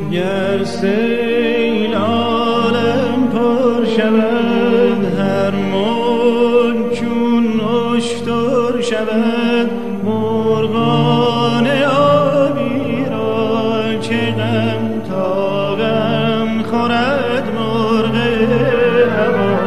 گر سیل عالم پر شود، هر موج چون اشتر شود، مرغان آبی را چه غم تا غم خورد مرغ هوا.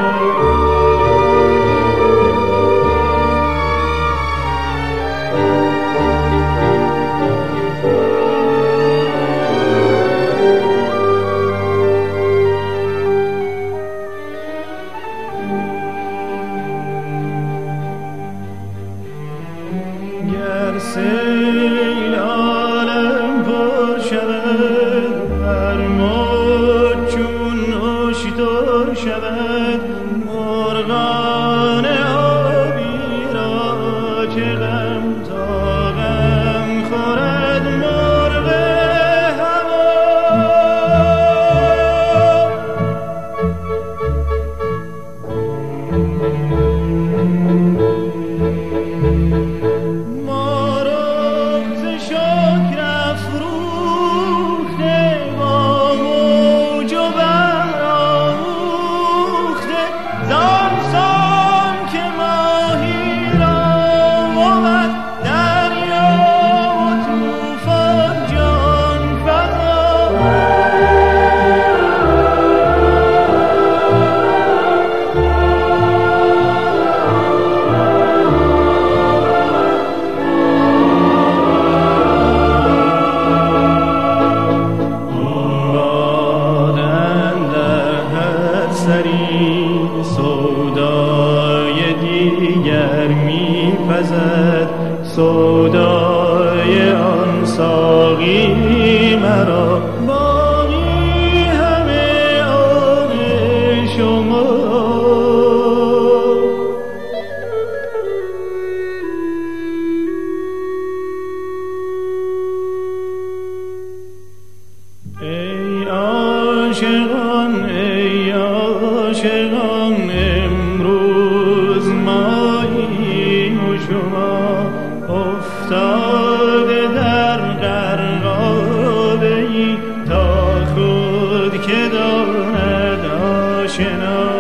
گر سیل عالم پر شود، هر موج چون اشتر شود، مرغان آبی را چه غم تا غم خورد مرغ هوا. سودای دیگر می‌پزد، سودای آن ساقی مرا، باقی همه آن شما. ای عاشقان، ای عاشقان، امروز ماییم و شما افتاده در غرقابه‌ای، تا خود که داند آشنا.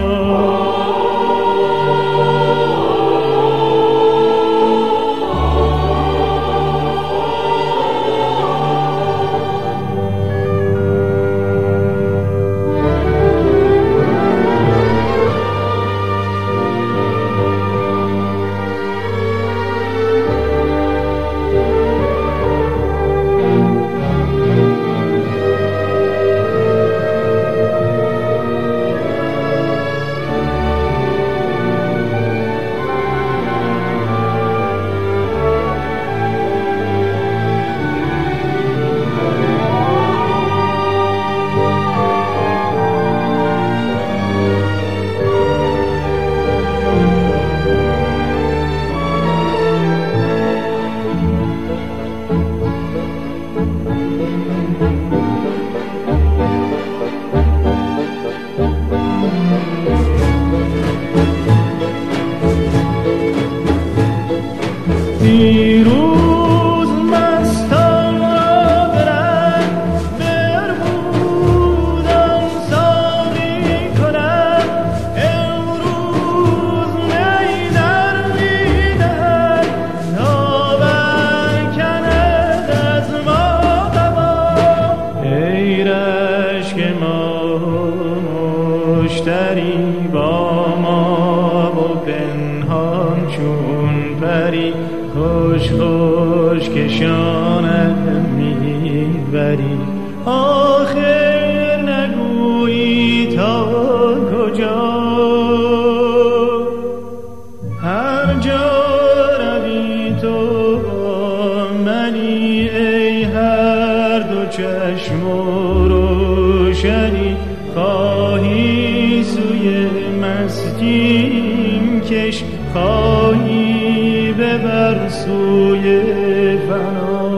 دیروز مستان را برند، بربودان ساقی کنند، امروز می در میدهد تا برکند از ما قبا. ای رشک ما مشتری با ما و پنهان چون پری، خوش خوش کشانم میبری. آخر نگویی تا کجا، هر جا روی تو با منی، ای هر دو چشم و روشنی. خواهی سوی مسکین کش، خواهی ببر سوی فنا.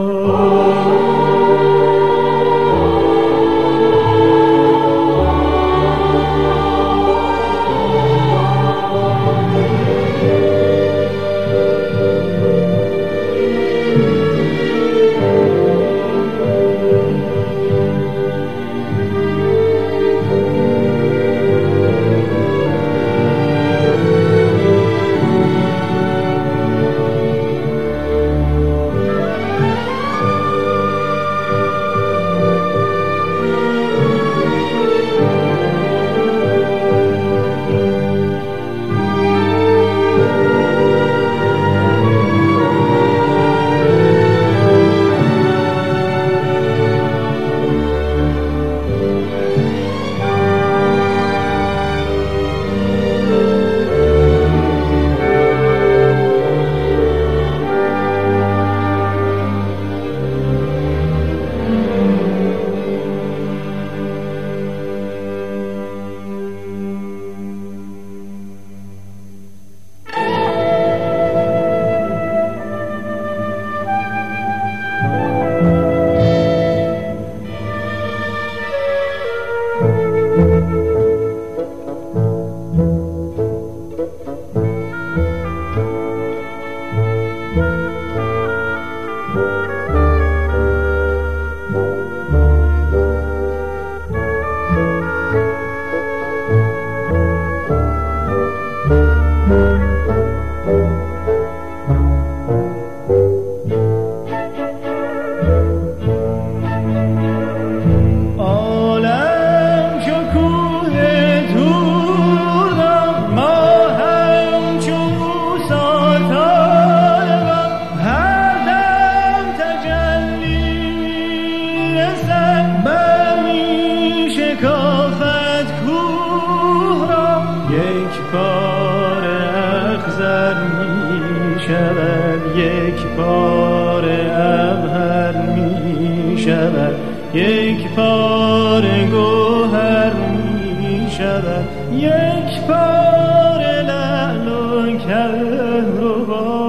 رسد برمی شکافد کوه را یک بار اخضر می شود یک بار ابهر می شود یک بار گوهر می شود یک بار لعل و کهربا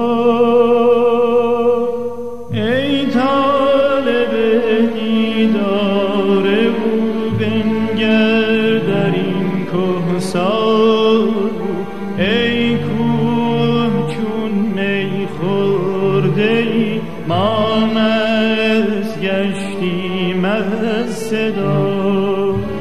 ای طالب دیدار او بنگر در این کهسار ای کوه چون می خورده ای ما مست گشتیم از صدا